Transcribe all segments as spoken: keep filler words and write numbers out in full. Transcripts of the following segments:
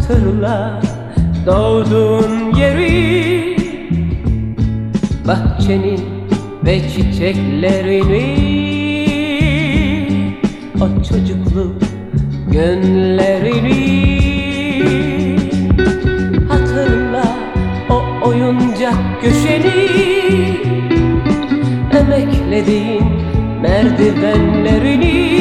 Hatırla doğduğun yeri, bahçenin ve çiçeklerini, o çocukluk günlerini. Hatırla o oyuncak köşeni, emeklediğin merdivenlerini,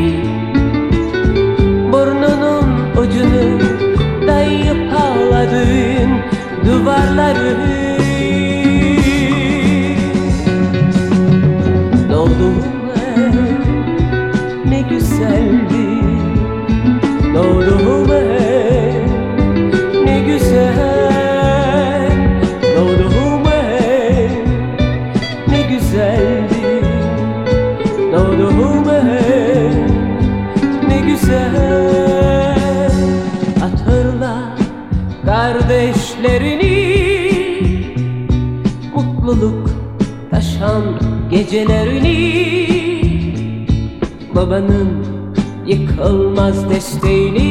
burnunun ucunu dayayıp ağladığın duvarları. Doğduğum ev ne güzeldi, doğduğum ev ne güzel, doğduğum ev ne güzeldi, doğduğum ev ne güzel. Hatırla kardeşlerini, mutluluk taşan gecelerini, babanın yıkılmaz desteğini,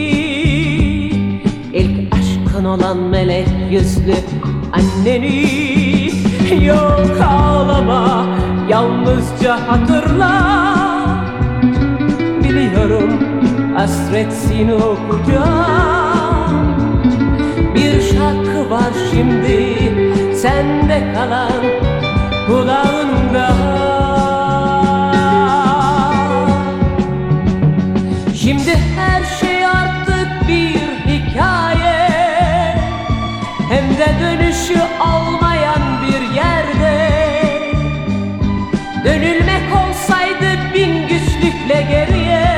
ilk aşkın olan melek yüzlü anneni. Yok ağlama, yalnızca hatırla, biliyorum hasretsin o kucağım. Bir şarkı var şimdi sende kalan kulağında. Şimdi her şey artık bir hikaye, hem de dönüşü olmayan bir yerde. Dönülmek olsaydı bin güçlükle geriye,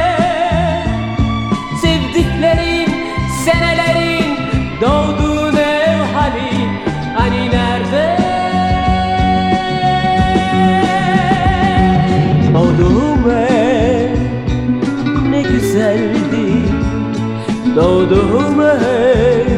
sevdiklerin, senelerin doğduğun ev hani, hani nerede? Doğduğum ev ne güzeldi, doğduğum ev